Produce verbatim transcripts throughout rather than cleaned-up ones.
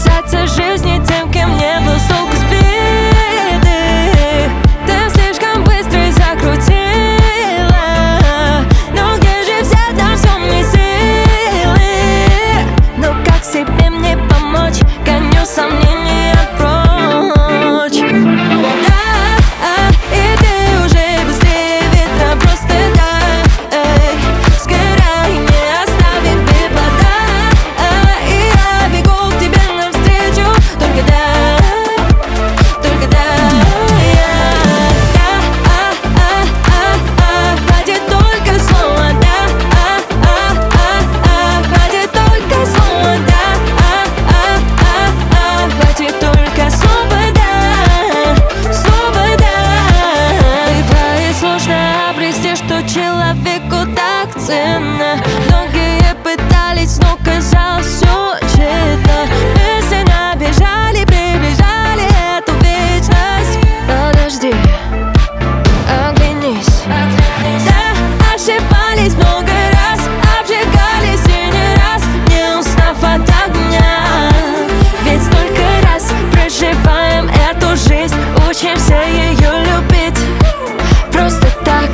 казаться жизни тем, кем не был с толку сбитый. Ты слишком быстро закрутила, но где же взять на все мне силы? Ну как себе мне помочь? Гоню сомнения прочь. Да, и ты уже быстрее ветра, просто да, эй, сгорай, не оставим беглота. И я бегу к тебе навстречу, только да, только да. Я, да, а, а, а, а, хватит только слово, да, а, а, а, а, хватит только слово, да, а, а, а, а, хватит только слово, да, слово, да. Бывает сложно обрести, что человеку так ценно. Многие пытались, но казалось все тщетно. Мысленно бежали, приближали эту вечность. Подожди, оглянись. Да, ошибались много раз, обжигались и не раз, не устав от огня. Ведь столько раз проживаем эту жизнь, учимся ее любить просто так.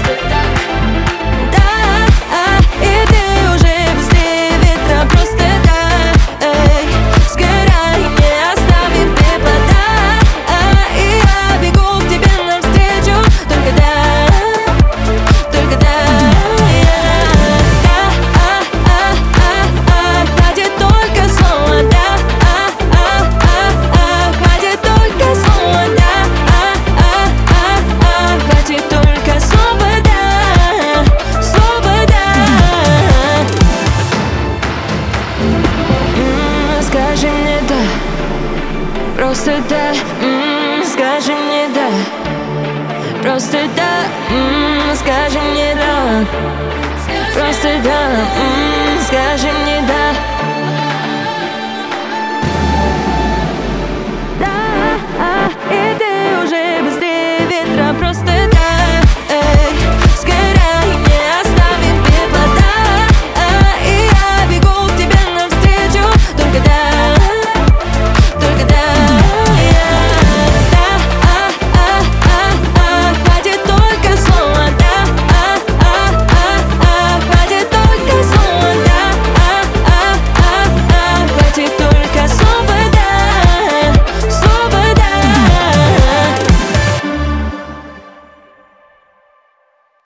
Да, и ты уже быстрее ветра, просто да, эй, сгорай, не оставим пепла, и я бегу к тебе навстречу, только да, только да. Я, да, а, а, а, а, хватит только слово, да, а, а, а, а, хватит только слово, да, а, а, а, а, хватит только слово, да, слово, да. М, Скажи мне да, просто да, м, скажи мне да, просто да, м, скажи мне да, просто да, м, скажи мне да.